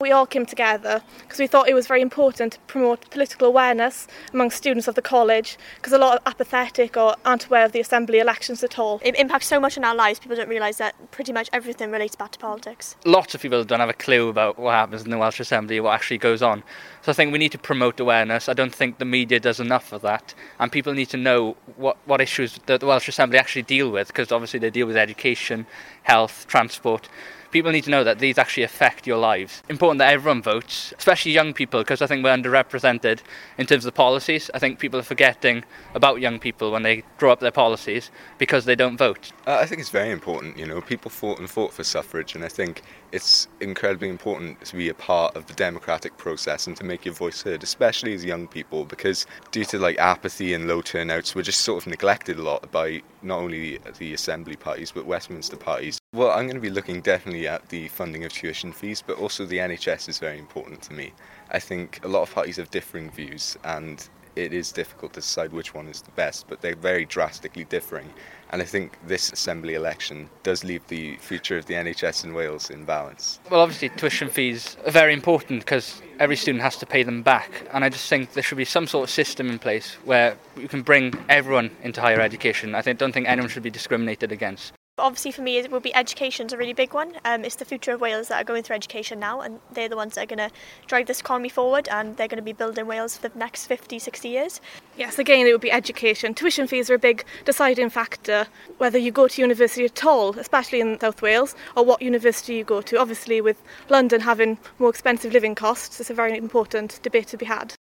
We all came together because we thought it was very important to promote political awareness among students of the college, because a lot are apathetic or aren't aware of the assembly elections at all. It impacts so much on our lives, people don't realise that pretty much everything relates back to politics. Lots of people don't have a clue about what happens in the Welsh Assembly, what actually goes on. So I think we need to promote awareness. I don't think the media does enough of that, and people need to know what issues the Welsh Assembly actually deal with, because obviously they deal with education, health, transport. People need to know that these actually affect your lives. Important that everyone votes, especially young people, because I think we're underrepresented in terms of the policies. I think people are forgetting about young people when they draw up their policies because they don't vote. I think it's very important, people fought for suffrage, and I think it's incredibly important to be a part of the democratic process and to make your voice heard, especially as young people, because due to apathy and low turnouts, we're just sort of neglected a lot by not only the Assembly parties but Westminster parties. Well, I'm going to be looking definitely at the funding of tuition fees, but also the NHS is very important to me. I think a lot of parties have differing views, and it is difficult to decide which one is the best, but they're very drastically differing. And I think this Assembly election does leave the future of the NHS in Wales in balance. Well, obviously tuition fees are very important because every student has to pay them back, and I just think there should be some sort of system in place where you can bring everyone into higher education. I don't think anyone should be discriminated against. Obviously for me it will be education's a really big one. It's the future of Wales that are going through education now, and they're the ones that are going to drive this economy forward, and they're going to be building Wales for the next 50, 60 years. Yes, again it would be education. Tuition fees are a big deciding factor whether you go to university at all, especially in South Wales, or what university you go to. Obviously with London having more expensive living costs, it's a very important debate to be had.